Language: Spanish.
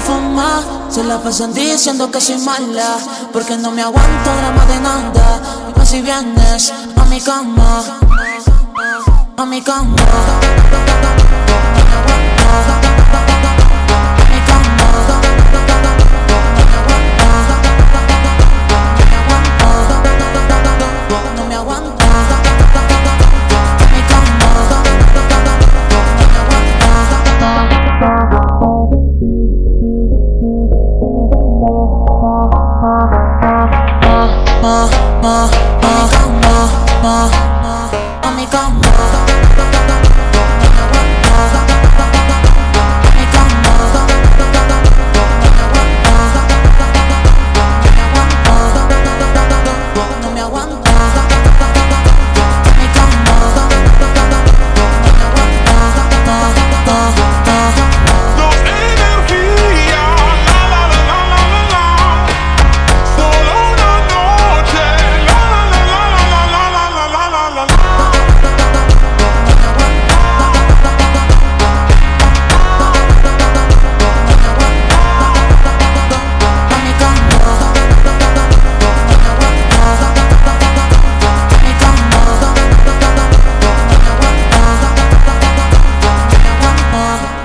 fuma, se la pasan diciendo que soy mala, porque no me aguanto drama de nada. Y más si vienes a mi cama, a mi cama, no me aguanto.